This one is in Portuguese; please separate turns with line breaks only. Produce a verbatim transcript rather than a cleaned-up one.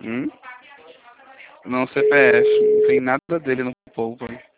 Hum? Não, C P F. Não tem nada dele no povo.